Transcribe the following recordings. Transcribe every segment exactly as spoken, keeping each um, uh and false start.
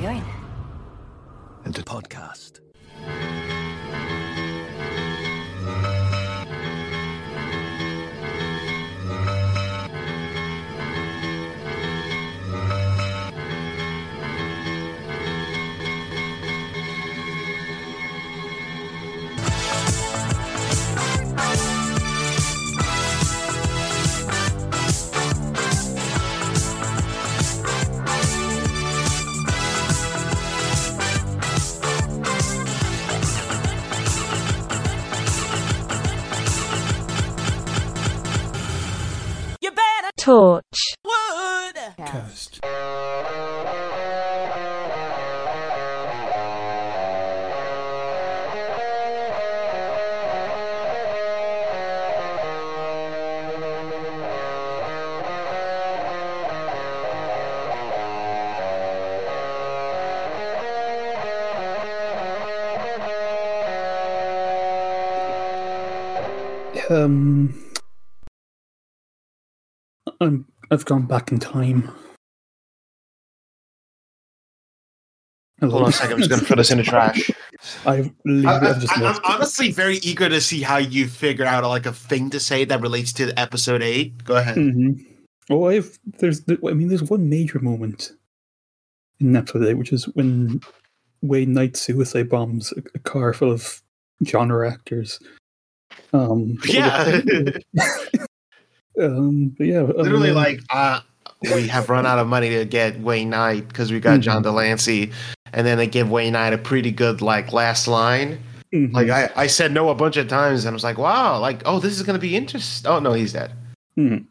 we going? And a podcast. Torch. Cast. Um, I'm, I've gone back in time. Hold on a second, I'm just going to throw this in the trash. I've, I, I've just I, I'm lost it. honestly very eager to see how you figure out like a thing to say that relates to episode eight. Go ahead. Mm-hmm. Oh, I've there's I mean there's one major moment in episode eight, which is when Wayne Knight suicide bombs a, a car full of genre actors. Um, Yeah. um, but yeah, Literally, um, like, uh, we have run out of money to get Wayne Knight because we got Mhm. John Delancey, and then they give Wayne Knight a pretty good like last line. mhm. Like I, I said no a bunch of times, and I was like, wow, like, oh, this is going to be interesting. Oh no, he's dead. Mhm.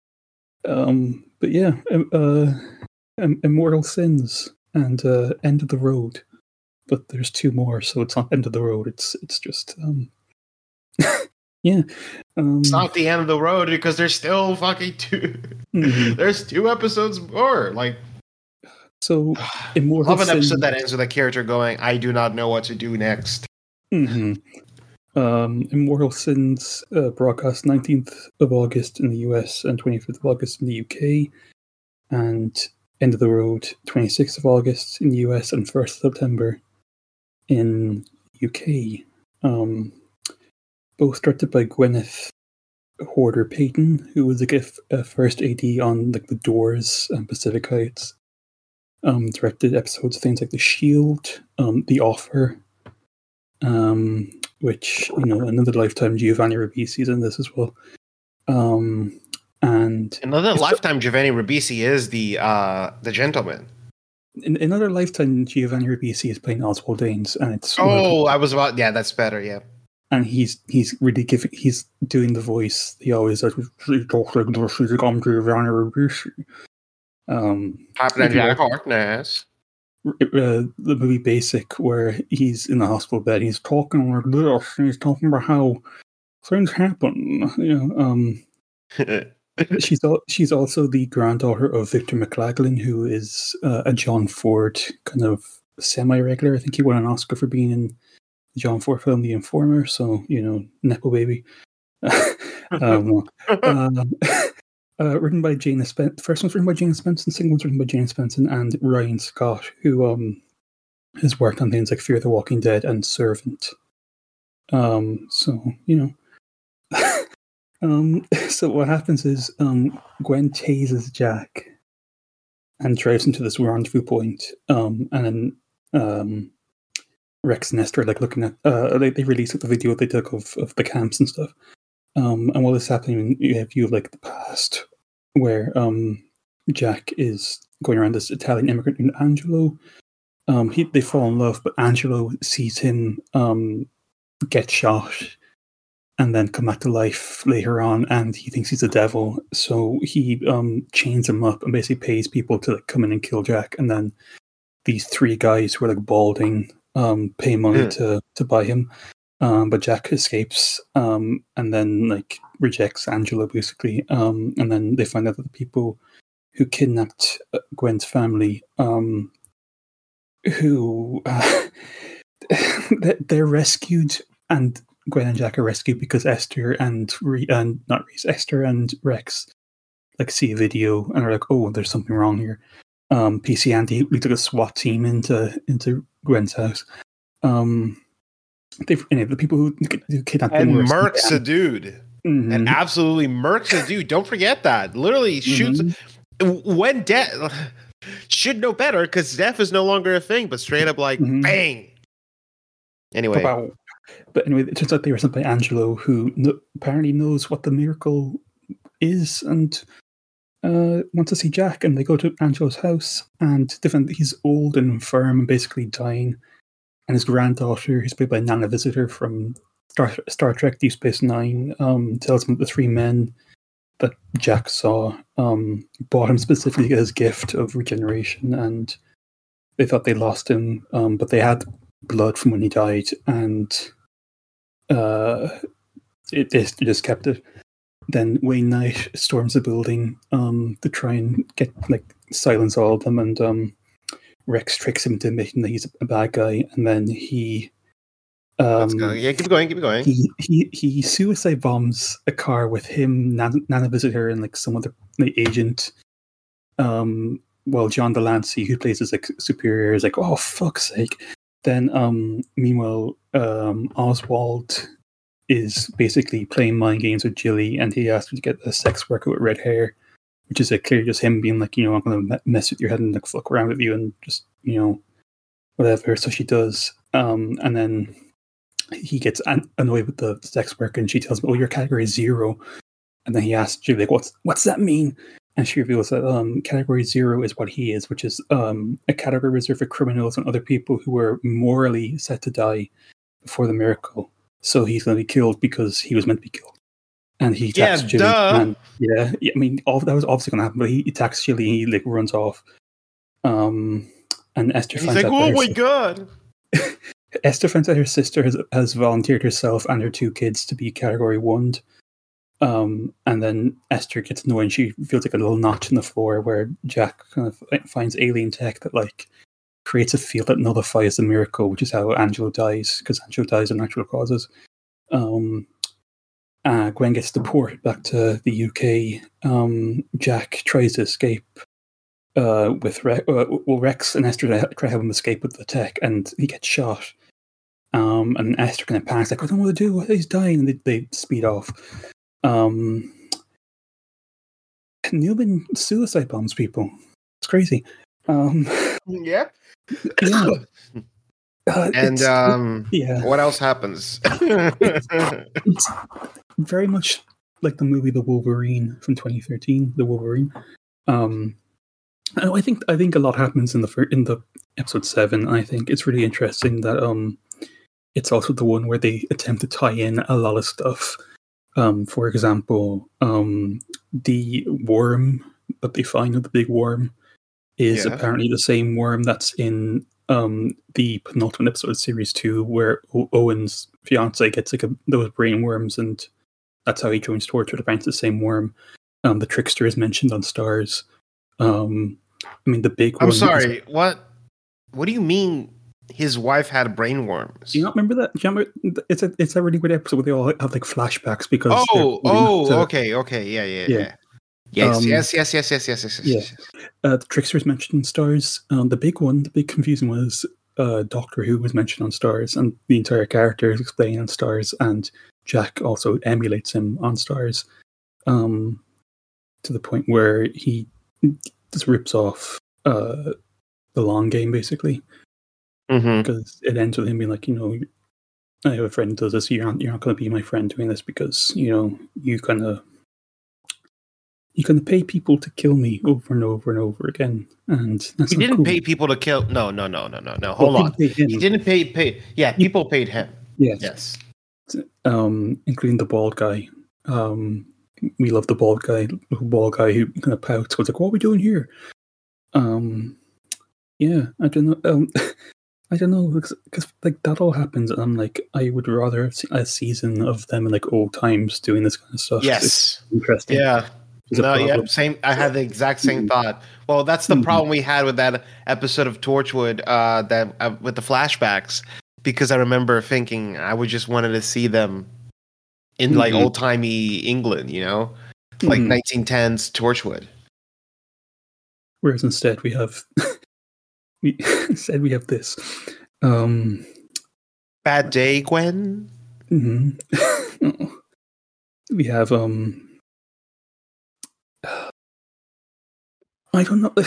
Um, but yeah, um, uh, Im- Immortal Sins and uh, End of the Road. But there's two more, so it's not End of the Road. It's it's just um, yeah. Um, It's not the end of the road because there's still fucking two. mhm. There's two episodes more. Like, So Immortal love an Sins. episode that ends with a character going, "I do not know what to do next." Mhm. Um, Immortal Sins uh, broadcast nineteenth of August in the U S and twenty-fifth of August in the U K, and End of the Road twenty-sixth of August in the U S and first of September in U K. Um, both directed by Gwyneth Horder Payton, who was like a, f- a first A D on like The Doors and Pacific Heights. Um, directed episodes of things like The Shield, um, The Offer, um, which, you know, another Lifetime Giovanni Ribisi is in this as well. Um, and Another lifetime Giovanni Ribisi is the uh the gentleman. in another Lifetime Giovanni Ribisi is playing Oswald Danes, and it's Oh, I was about yeah, that's better. Yeah, and he's he's really giving he's doing the voice he always does. He talks like this. He's like, I'm Giovanni Ribisi. Um, Captain if you Jack like- Harkness. uh, the movie Basic, where he's in the hospital bed, he's talking like this, and he's talking about how things happen. You know, um, she's al- she's also the granddaughter of Victor McLaglen, who is uh, a John Ford kind of semi-regular. I think he won an Oscar for being in the John Ford film The Informer. So, you know, nepo baby. um, um, uh, written by Jane Spencer. First one's written by Jane Spencer. Second one's written by Jane Spencer and Ryan Scott, who um has worked on things like Fear the Walking Dead and Servant. Um, so you know, um, so what happens is um Gwen tases Jack and drives him to this rendezvous point. Um, and then um. Rex and Esther are like looking at uh they, they release the video they took of, of the camps and stuff. Um, and while this is happening, you have view of like the past, where um, Jack is going around this Italian immigrant named Angelo. Um, he they fall in love, but Angelo sees him um, get shot and then come back to life later on, and he thinks he's a devil. So he um, chains him up and basically pays people to like, come in and kill Jack. And then these three guys who are like balding um, pay money Hmm. to to buy him. Um, but Jack escapes um, and then like rejects Angelo basically, um, and then they find out that the people who kidnapped uh, Gwen's family, um, who uh, they- they're rescued, and Gwen and Jack are rescued because Esther and Re- and not Reese, Esther and Rex like see a video and are like, oh, there's something wrong here. Um, P C Andy, we took a SWAT team into into Gwen's house. Um, they, you know, the people who, who kidnapped and them were murks a dude, mm-hmm. and absolutely murks a dude. Don't forget that. Literally shoots mm-hmm. when death should know better because death is no longer a thing, but straight up like mm-hmm. bang. Anyway, but, but anyway, it turns out they were sent by Angelo, who no, apparently knows what the miracle is, and uh, wants to see Jack. And they go to Angelo's house, and different. He's old and infirm and basically dying. And his granddaughter, who's played by Nana Visitor from Star, Star Trek Deep Space Nine, um, tells him that the three men that Jack saw um, bought him specifically as gift of regeneration, and they thought they lost him, um, but they had blood from when he died, and uh, it, they just kept it. Then Wayne Knight storms the building um, to try and get like silence all of them, and um, Rex tricks him into admitting that he's a bad guy, and then he. Um, Let's go. Yeah, keep going, keep going. He he he suicide bombs a car with him, Nana, Nana Visitor, and like some other like, agent. Um, while John Delancey, who plays his like superior, is like, "Oh fuck's sake!" Then, um, meanwhile, um, Oswald is basically playing mind games with Jilly, and he asks her to get a sex worker with red hair, which is like, clearly just him being like, you know, I'm going to mess with your head and like fuck around with you and just, you know, whatever. So she does, um, and then he gets an- annoyed with the sex worker, and she tells him, "Oh, your category is zero." And then he asks Jilly, like, "What's what's that mean?" And she reveals that um, category zero is what he is, which is um, a category reserved for criminals and other people who were morally set to die before the miracle. So he's going to be killed because he was meant to be killed. And he attacks yeah, Jilly. Duh. And, yeah, yeah, I mean, all, that was obviously going to happen, but he attacks Jilly and he like runs off. Um, and Esther and finds he's like, out. "Oh my god!" Esther finds out her sister has, has volunteered herself and her two kids to be category one. Um, and then Esther gets annoyed and she feels like a little notch in the floor where Jack kind of finds alien tech that like creates a field that nullifies the miracle, which is how Angelo dies, because Angelo dies of natural causes. Um, uh, Gwen gets deported back to the U K. Um, Jack tries to escape uh, with Re- uh, well, Rex and Esther try to help him escape with the tech, and he gets shot. Um, and Esther kind of panics, like, "I don't know what to do, he's dying," and they, they speed off. Um, Newman suicide bombs people. It's crazy. Um, yeah. Yeah. Uh, and um, yeah. What else happens? it's, it's very much like the movie The Wolverine from twenty thirteen. The Wolverine. Um, and I think I think a lot happens in the in the episode seven. I think it's really interesting that um, it's also the one where they attempt to tie in a lot of stuff. Um, for example, um, the worm that they find, the big worm, is yeah. apparently the same worm that's in um, the penultimate episode of series two, where o- Owen's fiance gets like a, those brain worms, and that's how he joins Torchwood. Apparently, it's the same worm. Um, the Trickster is mentioned on Stars. Um, I mean, the big. I'm sorry. Is, what? What do you mean? His wife had brain worms. Do you not remember that? Do you remember? It's a it's a really good episode where they all have like flashbacks because. Oh, oh, to, okay, okay, yeah, yeah, yeah. yeah. Yes, um, yes, yes, yes, yes, yes, yes, yes. Yeah. yes. Uh, the Trickster is mentioned in Stars. Um, the big one, the big confusion was uh, Doctor Who was mentioned on Stars, and the entire character is explained on Stars, and Jack also emulates him on Stars, um, to the point where he just rips off uh, the long game, basically. Mm-hmm. Because it ends with him being like, you know, I have a friend who does this. You're not, you're not going to be my friend doing this because, you know, you kind of you kind of pay people to kill me over and over and over again. And that's he not didn't cool. pay people to kill. No, no, no, no, no, no. Hold well, on. He didn't pay. Pay. Yeah, people paid him. Yes. Yes. Um, including the bald guy. Um, we love the bald guy. The bald guy who kind of pouts. Was like, "What are we doing here?" Um, yeah, I don't know. Um, I don't know, because like that all happens, and I'm like, I would rather see a season of them in like old times doing this kind of stuff. Yes, it's interesting. Yeah, no, yeah, same. I had the exact same mm-hmm. thought. Well, that's the mm-hmm. problem we had with that episode of Torchwood, uh, that uh, with the flashbacks, because I remember thinking I would just wanted to see them in mm-hmm. like old timey England, you know, like mm-hmm. nineteen tens Torchwood. whereas instead we have we instead we have this. Um, Bad day, Gwen. Mm-hmm. We have um I don't know.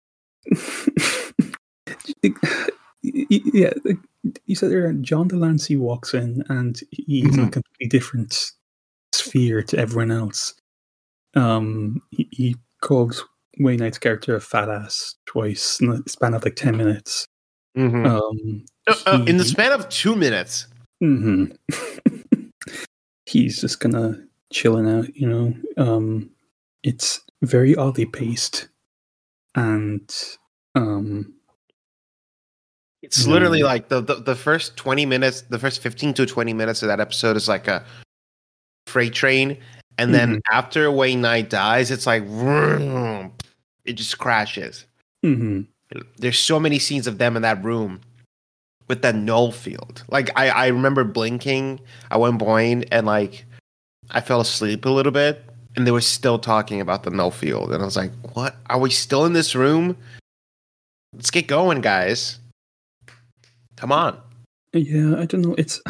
Yeah, you said there John Delancey walks in and he's mm-hmm. in a completely different sphere to everyone else. Um he, he called Wayne Knight's character a fat ass twice in the span of like ten minutes. Mm-hmm. Um uh, uh, in the span of two minutes. Mm-hmm. He's just kind of chilling out, you know. Um, it's very oddly paced, and um, it's literally know. like the, the the first twenty minutes, the first fifteen to twenty minutes of that episode is like a freight train, and then mm-hmm. after Wayne Knight dies, it's like vroom, it just crashes. Mm-hmm. There's so many scenes of them in that room with that null field. Like I, I remember blinking at one point and like I fell asleep a little bit and they were still talking about the null field. And I was like, what? Are we still in this room? Let's get going, guys. Come on. Yeah, I don't know. It's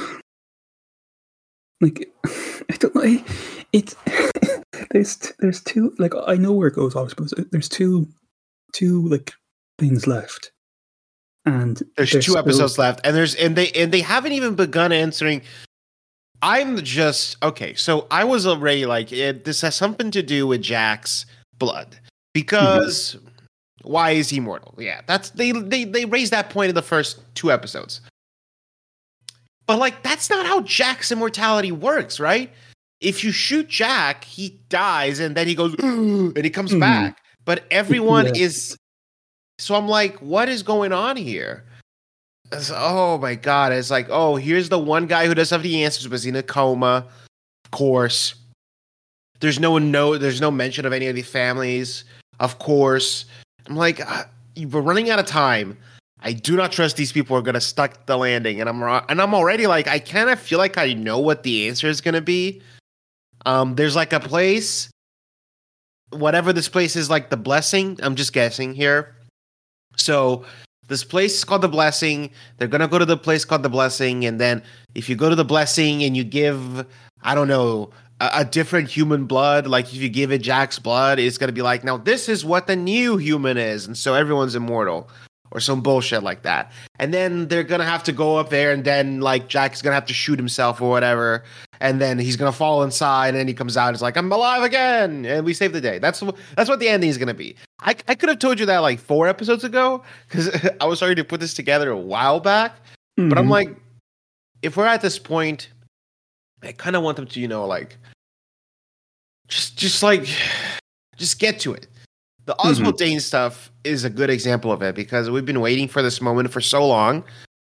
like I don't know. It's there's there's two like I know where it goes obviously, but there's two two like things left. And there's two still... episodes left, and there's and they and they haven't even begun answering. I'm just okay. So I was already like, it, this has something to do with Jack's blood because mm-hmm. why is he mortal? Yeah, that's they they they raised that point in the first two episodes. But like, that's not how Jack's immortality works, right? If you shoot Jack, he dies, and then he goes and he comes mm-hmm. back. But everyone yeah. is. So I'm like, what is going on here? It's, oh my God. It's like, oh, here's the one guy who doesn't have the answers, but he's in a coma. Of course. There's no no there's no mention of any of the families. Of course. I'm like, uh, we're running out of time. I do not trust these people are gonna stuck the landing. And I'm and I'm already like, I kind of feel like I know what the answer is gonna be. Um, there's like a place, whatever this place is, like the Blessing. I'm just guessing here. So this place is called the Blessing. They're going to go to the place called the Blessing. And then if you go to the Blessing and you give, I don't know, a, a different human blood, like if you give it Jack's blood, it's going to be like, now this is what the new human is. And so everyone's immortal or some bullshit like that. And then they're going to have to go up there and then like Jack's going to have to shoot himself or whatever. And then he's going to fall inside and then he comes out and it's like, I'm alive again. And we save the day. That's, that's what the ending is going to be. I, I could have told you that like four episodes ago because I was starting to put this together a while back. Mm-hmm. But I'm like, if we're at this point, I kind of want them to, you know, like, just, just like, just get to it. The Oswald mm-hmm. Dane stuff is a good example of it because we've been waiting for this moment for so long.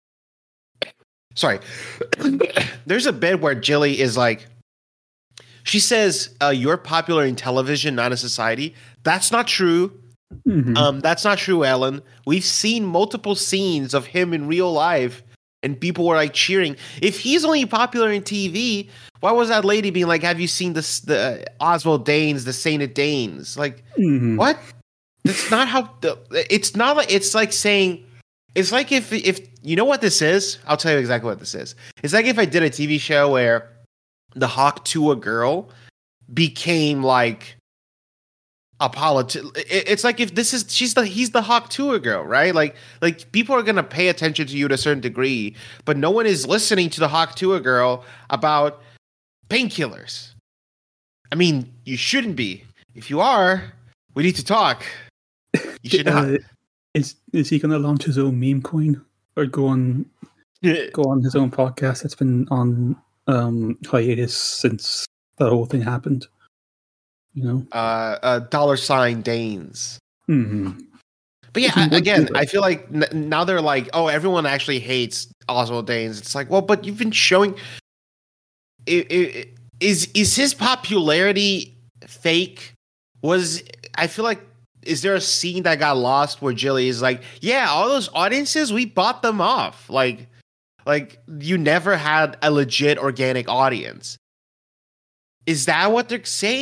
Sorry. There's a bit where Jilly is like, she says, uh, you're popular in television, not in society. That's not true. Mm-hmm. Um, that's not true, Ellen. We've seen multiple scenes of him in real life and people were like cheering. If he's only popular in T V, why was that lady being like, have you seen this, the uh, Oswald Danes, the Sainted Danes? Like, mm-hmm. what? That's not how, the, it's not like, it's like saying, it's like if, if, you know what this is? I'll tell you exactly what this is. It's like if I did a T V show where the Hawk Tuah girl became like a politi- It's like if this is, she's the, he's the Hawk Tuah girl, right? Like, like people are going to pay attention to you to a certain degree, but no one is listening to the Hawk Tuah girl about painkillers. I mean, you shouldn't be. If you are, we need to talk. You should not. Uh, is is he going to launch his own meme coin or go on go on his own podcast that's been on um, hiatus since that whole thing happened? You know, uh, uh dollar sign Danes. Mm-hmm. But yeah, I, again, I feel like n- now they're like, oh, everyone actually hates Oswald Danes. It's like, well, but you've been showing. It, it, is is his popularity fake? Was I feel like. Is there a scene that got lost where Jilly is like, yeah, all those audiences, we bought them off. Like, like you never had a legit organic audience. Is that what they're saying?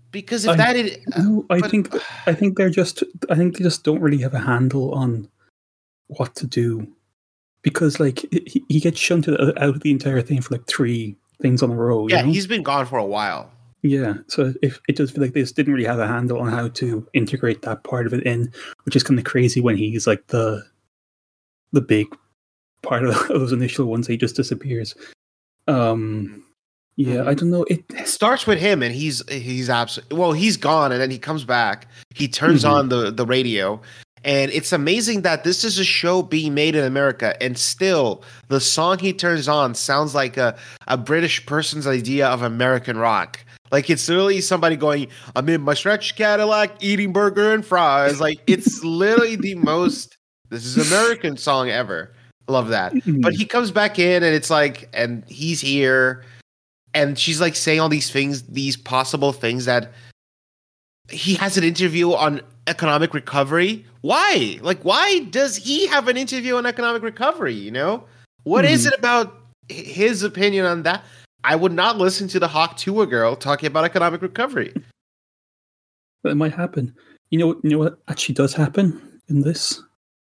Because if I, that is, no, I but- think I think they're just I think they just don't really have a handle on what to do, because like he, he gets shunted out of the entire thing for like three things on a row. You yeah, know? he's been gone for a while. Yeah, so if it does feel like they just didn't really have a handle on how to integrate that part of it in, which is kind of crazy when he's like the the big part of those initial ones. He just disappears. Um, yeah, Mm-hmm. I don't know. It It starts with him, and he's he's absolutely well. He's gone, and then he comes back. He turns Mhm. on the the radio, and it's amazing that this is a show being made in America, and still the song he turns on sounds like a a British person's idea of American rock. Like it's literally somebody going, "I'm in my stretch Cadillac, eating burger and fries." Like it's literally the most this is American song ever. Love that. But he comes back in, and it's like, and he's here. And she's like saying all these things, these possible things that he has an interview on economic recovery. Why? Like, why does he have an interview on economic recovery? You know, what is Mhm. it about h- his opinion on that? I would not listen to the Hawk Tuah girl talking about economic recovery. But it might happen. You know, you know what actually does happen in this?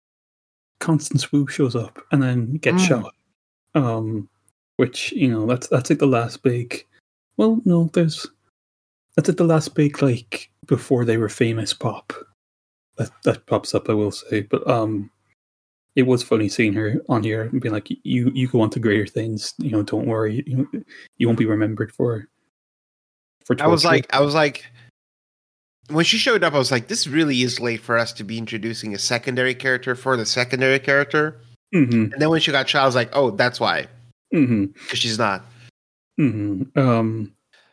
Constance Wu shows up and then gets Mm. shot. Um, which you know, that's that's like the last big. Well, no, there's that's like the last big like before they were famous pop. That that pops up, I will say, but um, it was funny seeing her on here and being like, "You you go on to greater things. You know, don't worry. You you won't be remembered for." For I was torture." like, I was like, when she showed up, I was like, this really is late for us to be introducing a secondary character for the secondary character. Mhm, And then when she got shot, I was like, oh, that's why, mhm, because she's not. mhm. Um,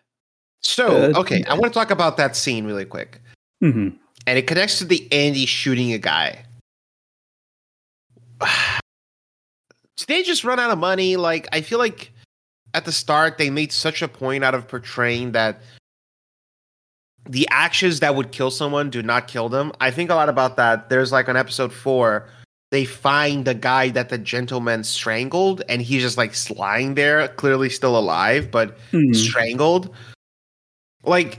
So, Uh, okay, I want to talk about that scene really quick. mhm. And it connects to the Andy shooting a guy. Did they just run out of money? Like, I feel like at the start, they made such a point out of portraying that the actions that would kill someone do not kill them. I think a lot about that. There's like on episode four, they find the guy that the gentleman strangled, and he's just like lying there, clearly still alive, but Mhm. strangled. Like,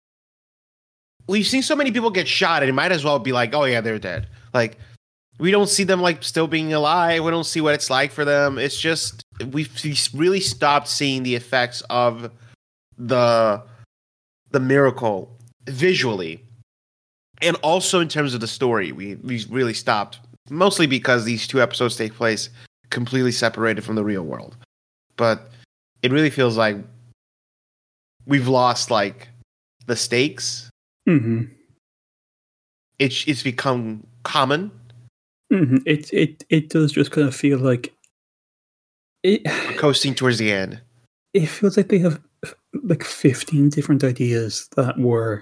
we've seen so many people get shot, and it might as well be like, oh yeah, they're dead. Like, we don't see them like still being alive. We don't see what it's like for them. It's just we've really stopped seeing the effects of the the miracle visually, and also in terms of the story. We we really stopped, mostly because these two episodes take place completely separated from the real world. But it really feels like we've lost like the stakes. Mhm. It's it's become common. Mhm. It it it does just kind of feel like it. We're coasting towards the end. It feels like they have like fifteen different ideas that were,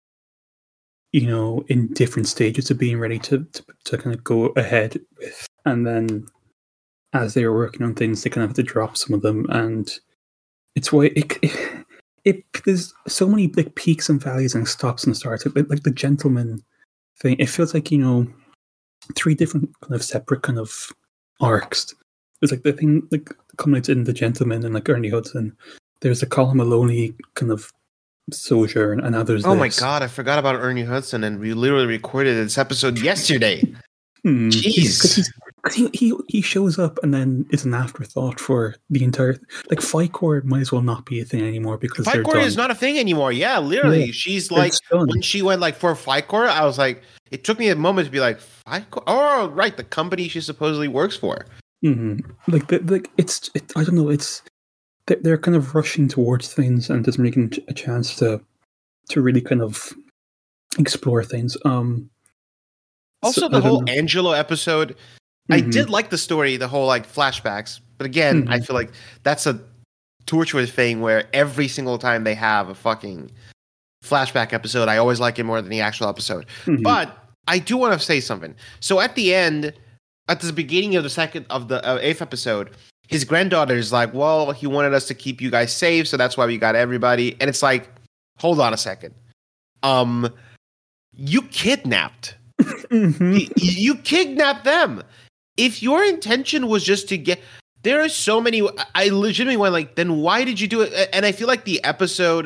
you know, in different stages of being ready to to, to kind of go ahead with, and then as they were working on things, they kind of have to drop some of them, and it's why it. it It, there's so many like peaks and valleys and stops and starts. Like, like the gentleman thing, it feels like, you know, three different kind of separate kind of arcs. There's like the thing like culminates in the gentleman and like Ernie Hudson. There's a Colin Maloney kind of sojourn, and now there's Oh my this. god, I forgot about Ernie Hudson, and we literally recorded this episode yesterday. Hmm. Jeez. Because he's, cause he, he he shows up and then is an afterthought for the entire. Like Ficor might as well not be a thing anymore because they're Ficor done. is not a thing anymore. Yeah, literally. Yeah, She's like, it's done. when she went like for Ficor, I was like, it took me a moment to be like, Ficor? Oh, right, the company she supposedly works for. hmm Like, the, like it's, it, I don't know. It's they're, they're kind of rushing towards things and just making a chance to to really kind of explore things. Um, Also, so- the I don't whole know. Angelo episode, I Mhm. did like the story, the whole like flashbacks. But again, I Mhm. feel like that's a Torchwood thing where every single time they have a fucking flashback episode, I always like it more than the actual episode. Mhm. But I do want to say something. So at the end, at the beginning of the second of the uh, eighth episode, his granddaughter is like, "Well, he wanted us to keep you guys safe, so that's why we got everybody." And it's like, hold on a second, um, you kidnapped, Mhm. y- you kidnapped them. If your intention was just to get, there are so many. I legitimately went like, then why did you do it? And I feel like the episode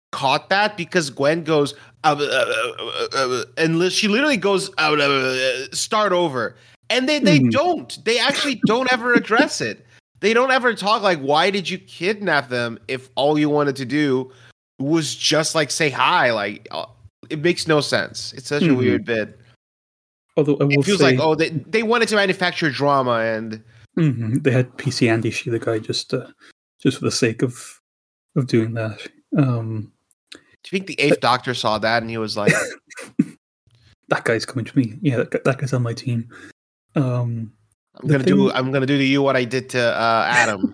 caught that because Gwen goes uh, uh, uh, uh, and li- she literally goes uh, uh, start over, and they they mm. don't. They actually don't ever address it. They don't ever talk like, why did you kidnap them if all you wanted to do was just like say hi? Like, uh, it makes no sense. It's such mm-hmm. a weird bit. Although I will it feels say, like, oh, they they wanted to manufacture drama, and mm-hmm. they had P C Andy Sheila guy just uh, just for the sake of of doing that. Um, Do you think the Eighth Doctor saw that and he was like, "That guy's coming to me. Yeah, that, that guy's on my team." Um, I'm gonna thing, do. I'm gonna do to you what I did to uh, Adam.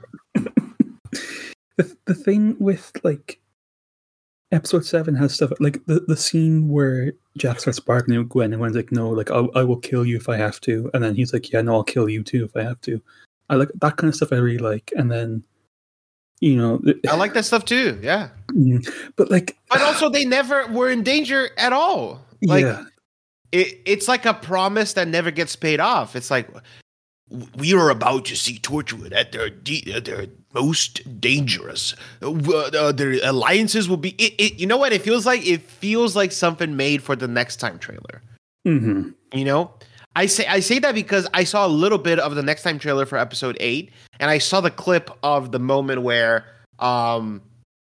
the the thing with like episode seven has stuff like the, the scene where Jack starts bargaining with Gwen and Gwen's like, "No, like I I will kill you if I have to," and then he's like, "Yeah, no, I'll kill you too if I have to." I like that kind of stuff. I really like, and then you know, I like that stuff too. Yeah, but like, but also they never were in danger at all. Like, yeah. it it's like a promise that never gets paid off. It's like, we are about to see Torchwood at their de- at their most dangerous. Uh, uh, their alliances will be. It, it, you know what? It feels like it feels like something made for the Next Time trailer. Mm-hmm. You know, I say I say that because I saw a little bit of the Next Time trailer for episode eight, and I saw the clip of the moment where um,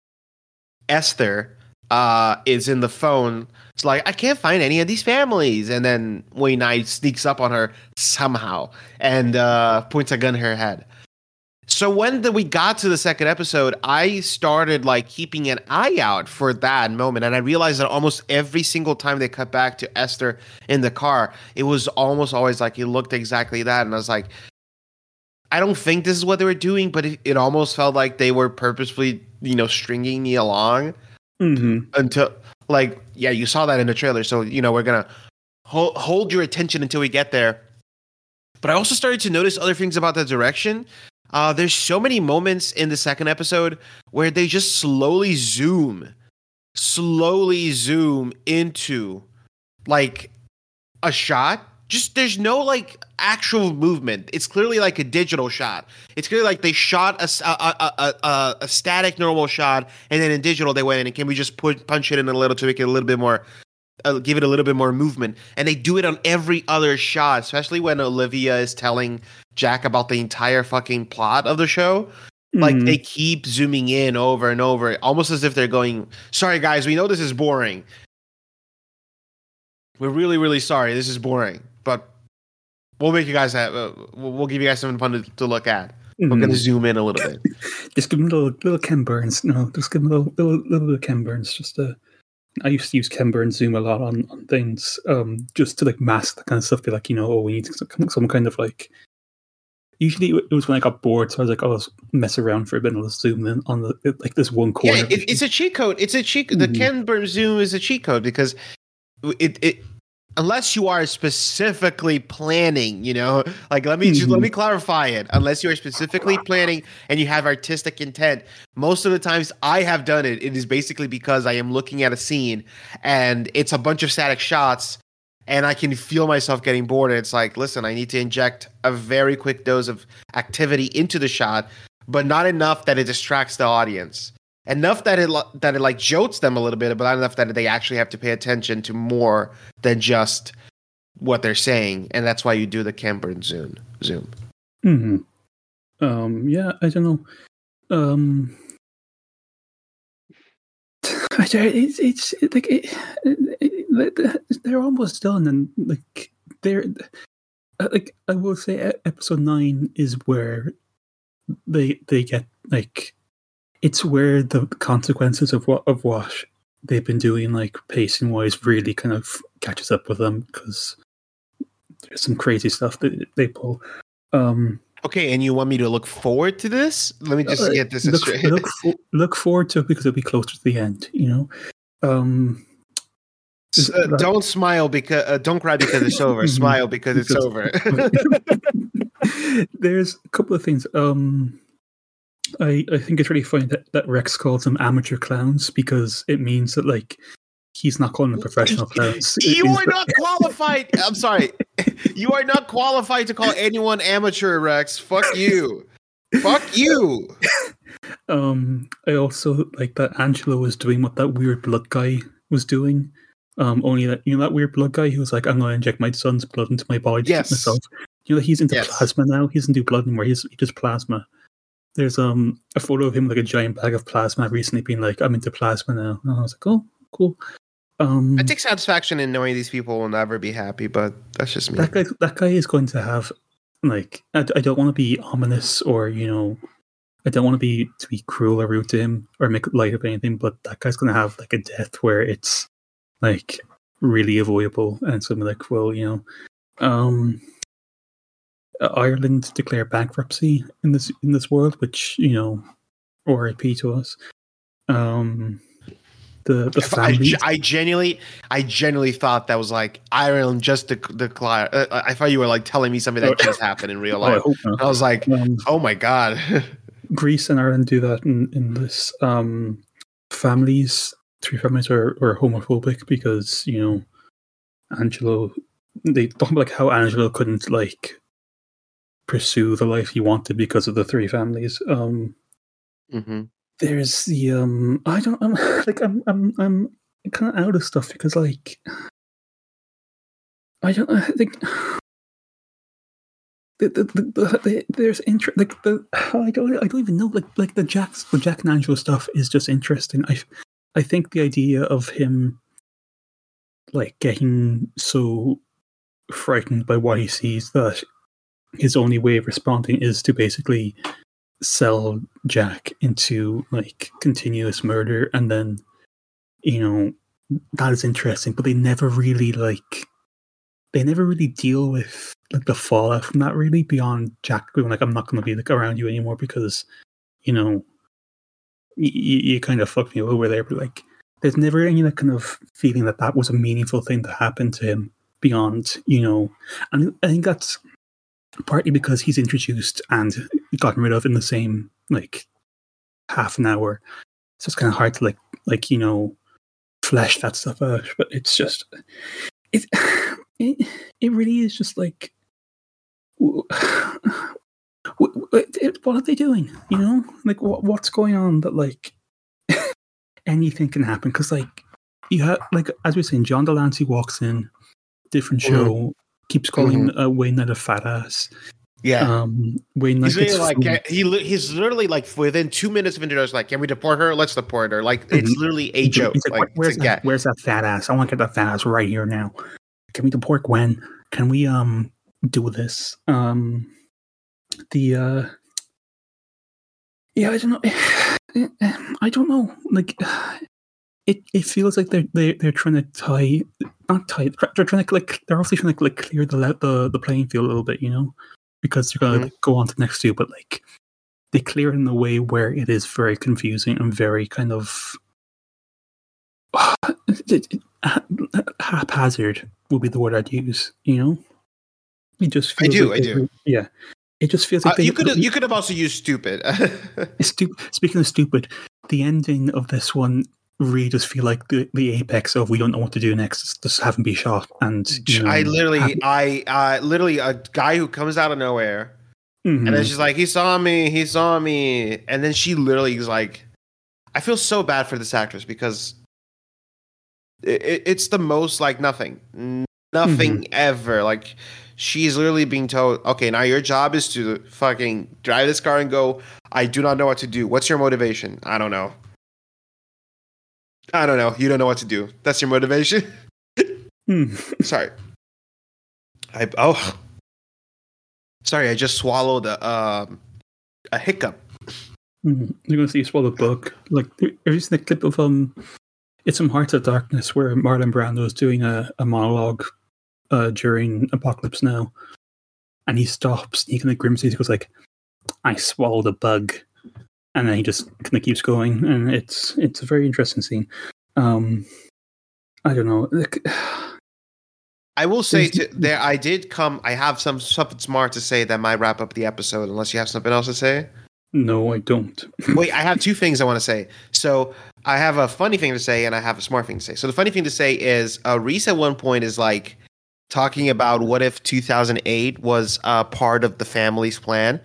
Esther uh, is in the phone. It's like, I can't find any of these families. And then Wayne Knight sneaks up on her somehow and uh, points a gun at her head. So when the, we got to the second episode, I started like keeping an eye out for that moment. And I realized that almost every single time they cut back to Esther in the car, it was almost always like it looked exactly that. And I was like, I don't think this is what they were doing, but it, it almost felt like they were purposefully, you know, stringing me along mm-hmm. until... Like, yeah, you saw that in the trailer. So, you know, we're going to hold, hold your attention until we get there. But I also started to notice other things about the direction. Uh, there's so many moments in the second episode where they just slowly zoom, slowly zoom into, like, a shot. Just, there's no, like, actual movement. It's clearly like a digital shot. It's clearly like they shot a, a, a, a, a static normal shot, and then in digital they went in and can we just put punch it in a little to make it a little bit more, uh, give it a little bit more movement. And they do it on every other shot, especially when Olivia is telling Jack about the entire fucking plot of the show. Mm-hmm. Like, they keep zooming in over and over, almost as if they're going, sorry guys, we know this is boring. We're really, really sorry. This is boring. But we'll make you guys have. Uh, we'll give you guys something fun to, to look at. Mm-hmm. We're going to zoom in a little bit. Just give them a little, little Ken Burns. No, just give them a little, little, little bit of Ken Burns. Just uh, I used to use Ken Burns zoom a lot on, on things, um, just to like mask that kind of stuff. Be like, you know, oh, we need some, some kind of like. Usually it was when I got bored, so I was like, oh, let's mess around for a bit and let's zoom in on the like this one corner. Yeah, it, it's a cheat code. It's a cheat. Mm-hmm. The Ken Burns zoom is a cheat code because it it. Unless you are specifically planning, you know, like let me mm-hmm. just let me clarify it. Unless you are specifically planning and you have artistic intent, most of the times I have done it. It is basically because I am looking at a scene and it's a bunch of static shots, and I can feel myself getting bored. And it's like, listen, I need to inject a very quick dose of activity into the shot, but not enough that it distracts the audience. Enough that it that it like jolts them a little bit, but not enough that they actually have to pay attention to more than just what they're saying, and that's why you do the Ken Burns zoom. Zoom. Mm-hmm. Um. Yeah, I don't know. Um. It's it's like it, it, they're almost done, and like they're like I will say episode nine is where they they get like. It's where the consequences of what of what they've been doing, like pacing wise, really kind of catches up with them because there's some crazy stuff that they pull. Um, okay, and you want me to look forward to this? Let me just uh, get this look, straight. look, for, look forward to it because it'll be closer to the end. You know, um, uh, don't smile because uh, don't cry because it's over. Smile because it's over. There's a couple of things. Um, I, I think it's really funny that, that Rex calls them amateur clowns because it means that like he's not calling them professional clowns. You are not qualified. I'm sorry. You are not qualified to call anyone amateur, Rex. Fuck you. Fuck you. Um, I also like that Angela was doing what that weird blood guy was doing. Um, only that you know that weird blood guy who was like, "I'm going to inject my son's blood into my body to Yes. keep myself." You know, he's into Yes. plasma now. He doesn't do blood anymore. He's he does plasma. There's um a photo of him with like a giant bag of plasma recently being like, "I'm into plasma now." And I was like, "Oh, cool." Um, I take satisfaction in knowing these people will never be happy, but that's just me. that guy that guy is going to have like I, I don't want to be ominous or you know I don't want to be to be cruel or rude to him or make light of anything, but that guy's going to have like a death where it's like really avoidable, and it's going to be like, well, you know, um, Ireland declared bankruptcy in this in this world, which you know, R I P to us. Um, the the I, family. I genuinely, I genuinely thought that was like Ireland just dec- declared. Uh, I thought you were like telling me something that just happened in real Oh, I life. hope not. I was like, Um, oh my god. Greece and Ireland do that in, in this. Um, families, three families are, are homophobic because, you know, Angelo, they talk about like how Angelo couldn't like pursue the life he wanted because of the three families. Um, mm-hmm. There's the, um, I don't, I'm like, I'm, I'm, I'm kind of out of stuff because like, I don't, I think, The, the, the, the, the, there's interest like the I don't I don't even know like like the Jack the Jack and Angelo stuff is just interesting. I I think the idea of him like getting so frightened by what he sees that his only way of responding is to basically sell Jack into like continuous murder, and then you know that is interesting, but they never really like they never really deal with like the fallout from that really beyond Jack going like, I'm not going to be like around you anymore because, you know, y- y- you kind of fucked me over there. But like, there's never any like kind of feeling that that was a meaningful thing to happen to him beyond, you know, and I think that's partly because he's introduced and gotten rid of in the same like half an hour. So it's kind of hard to like, like, you know, flesh that stuff out, but it's just, it, it, it really is just like, what are they doing? You know, like what what's going on that like anything can happen? Because like you have like as we were saying, John Delancey walks in, different show, mm-hmm. keeps calling mm-hmm. uh, Wayne Knight a fat ass. Yeah, um, Wayne Knight he's like can, he he's literally like within two minutes of introduction, like, can we deport her? Let's deport her. Like it's mm-hmm. literally a joke. He's like, like, where's that? Yeah. Where's that fat ass? I want to get that fat ass right here now. Can we deport Gwen? Can we um do this? Um. The uh yeah, I don't know. I don't know. Like, it, it feels like they're they they're trying to tie, not tie. They're trying to like they're obviously trying to like clear the the the playing field a little bit, you know, because they're gonna mm-hmm. like, go on to the next two. But like, they clear it in a way where it is very confusing and very kind of haphazard would be the word I'd use. You know, it just feels I do, like I do, yeah. It just feels like uh, they, you could you could have also used stupid. Stu- Speaking of stupid, the ending of this one really does feel like the, the apex of we don't know what to do next. Just have him be shot, and you know, I literally, have- I uh, literally a guy who comes out of nowhere, mm-hmm. and then she's like, "He saw me, he saw me," and then she literally is like, "I feel so bad for this actress because it, it, it's the most like nothing, nothing mm-hmm. ever like." She's literally being told, okay, now your job is to fucking drive this car and go, I do not know what to do. What's your motivation? I don't know. I don't know. You don't know what to do. That's your motivation? mm. Sorry. I Oh. Sorry, I just swallowed a, um, a hiccup. Mm. You're going to see you swallow a bug. Like, have you seen the clip of um, It's Some Hearts of Darkness where Marlon Brando is doing a, a monologue Uh, during Apocalypse Now, and he stops, he kind of grimaces, he goes like, I swallowed a bug, and then he just kind of keeps going, and it's it's a very interesting scene. Um, I don't know. Like, I will say to, there, I did come, I have some something smart to say that might wrap up the episode, unless you have something else to say. No, I don't. Wait, I have two things I want to say. So I have a funny thing to say, and I have a smart thing to say. So the funny thing to say is, uh, Reese at one point is like, talking about what if two thousand eight was uh, part of the family's plan.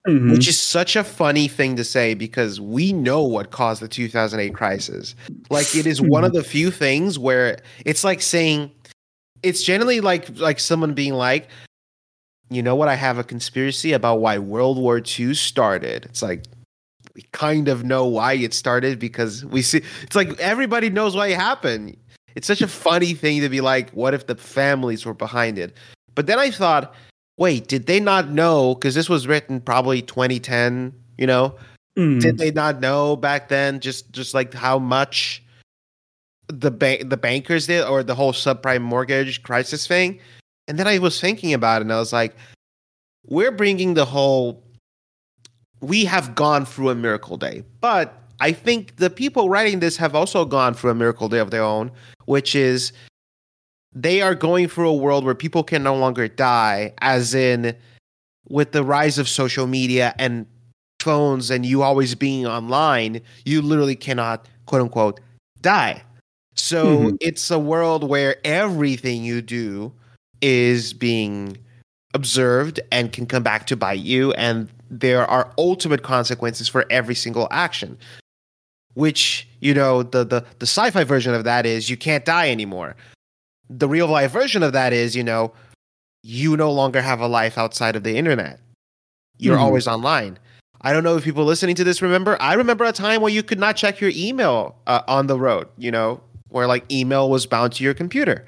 Mhm. which is such a funny thing to say because we know what caused the two thousand eight crisis. Like it is one of the few things where it's like saying it's generally like like someone being like, you know what, I have a conspiracy about why World War Two started. It's like we kind of know why it started because we see it's like everybody knows why it happened. It's such a funny thing to be like, what if the families were behind it? But then I thought, wait, did they not know? Because this was written probably twenty ten, you know? Mm. Did they not know back then just just like how much the ba- the bankers did or the whole subprime mortgage crisis thing? And then I was thinking about it and I was like, we're bringing the whole we have gone through a miracle day. But I think the people writing this have also gone through a miracle day of their own, which is they are going through a world where people can no longer die, as in with the rise of social media and phones and you always being online, you literally cannot, quote unquote, die. So Mhm. it's a world where everything you do is being observed and can come back to bite you, and there are ultimate consequences for every single action. Which, you know, the the, the sci-fi version of that is you can't die anymore. The real life version of that is, you know, you no longer have a life outside of the internet. You're Mhm. always online. I don't know if people listening to this remember. I remember a time where you could not check your email uh, on the road, you know, where like email was bound to your computer.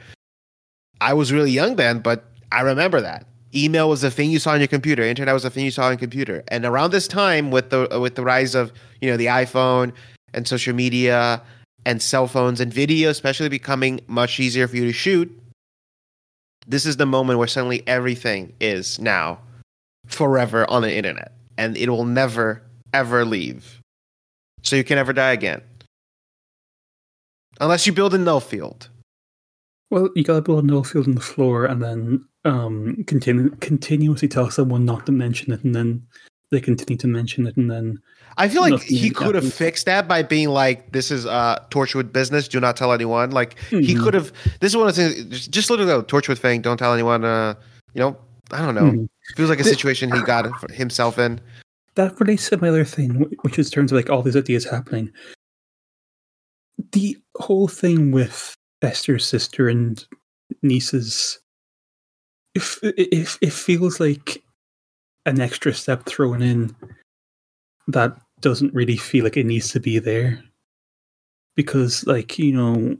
I was really young then, but I remember that. Email was the thing you saw on your computer. Internet was the thing you saw on your computer. And around this time, with the with the rise of, you know, the iPhone and social media and cell phones and video especially becoming much easier for you to shoot, this is the moment where suddenly everything is now forever on the internet. And it will never, ever leave. So you can never die again. Unless you build a null field. Well, you gotta build a null field in the floor and then um, continue, continuously tell someone not to mention it, and then they continue to mention it, and then I feel like nothing he could have happens. fixed that by being like, this is uh, Torchwood business, do not tell anyone. Like, he Mhm. could have, this is one of the things, just, just look at the Torchwood thing, don't tell anyone, uh, you know, I don't know. Mhm. Feels like a The- situation he got himself in. That relates to my other thing, wh- which is in terms of like all these ideas happening. The whole thing with Esther's sister and niece's, if if it feels like an extra step thrown in that doesn't really feel like it needs to be there, because like, you know,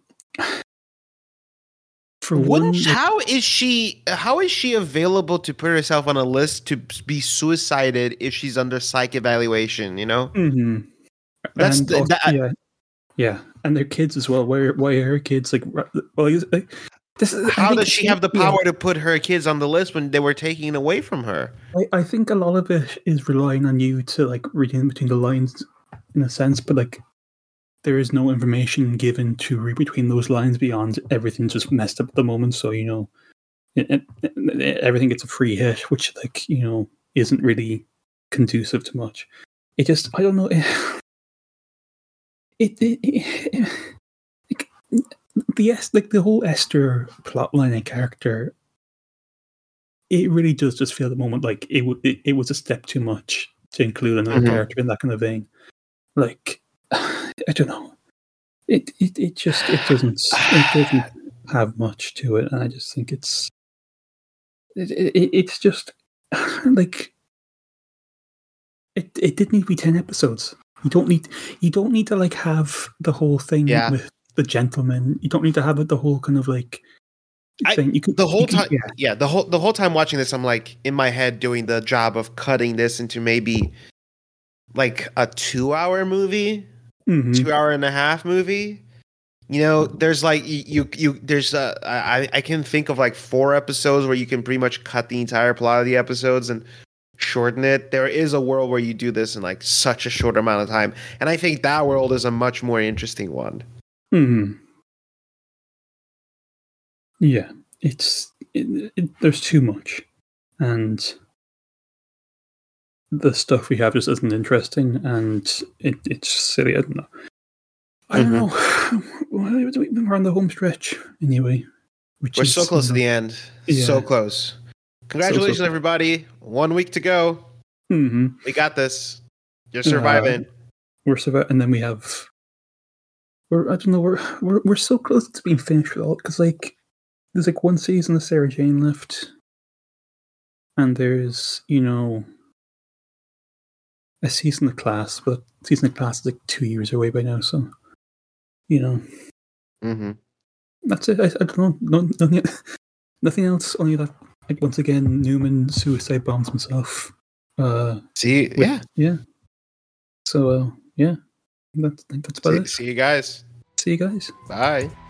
for Wouldn't, one, like, how is she, how is she available to put herself on a list to be suicided if she's under psych evaluation, you know? mhm. That's, and the, also, that, yeah, yeah, and their kids as well. Why are, why are her kids like? ra- Well, is- like, this is, I how think does it's- she have the yeah, power to put her kids on the list when they were taking it away from her? I, I think a lot of it is relying on you to like read in between the lines, in a sense, but like there is no information given to read between those lines beyond everything's just messed up at the moment. So you know, it, it, it- everything gets a free hit, which like you know isn't really conducive to much. It just I don't know. It, it, it, like, the Es- like the whole Esther plotline and character, it really does just feel at the moment like it, w- it it was a step too much to include another Mhm. character in that kind of vein. Like I don't know, it it, it just it doesn't it doesn't have much to it, and I just think it's it, it it's just like it it didn't need to be ten episodes. You don't need you don't need to like have the whole thing Yeah. with the gentleman. You don't need to have it the whole kind of like I- thing. You could the whole you can- time, yeah. yeah, the whole the whole time watching this, I'm like in my head doing the job of cutting this into maybe like a two hour movie, Mhm. two hour and a half movie. You know, there's like you you, you there's uh, I I can think of like four episodes where you can pretty much cut the entire plot of the episodes and shorten it. There is a world where you do this in like such a short amount of time, and I think that world is a much more interesting one. Hmm. Yeah, it's it, it, there's too much, and the stuff we have just isn't interesting, and it, it's silly. I don't know. I don't Mm-hmm. know. We're on the home stretch anyway. Which We're is, so close you to know, the end. yeah. So close. Congratulations, So, so- everybody. One week to go. Mm-hmm. We got this. You're surviving. Uh, we're surviving, and then we have. We're I don't know. We're we're we're so close to being finished with all because like there's like one season of Sarah Jane left, and there's you know a season of Class, but season of Class is like two years away by now. So you know, Mm-hmm. that's it. I, I don't know. No, nothing, nothing else. Only that. Like once again, Newman suicide bombs himself. Uh, See, with, yeah, yeah. So uh, yeah, that's I think that's about see, it. see you guys. See you guys. Bye.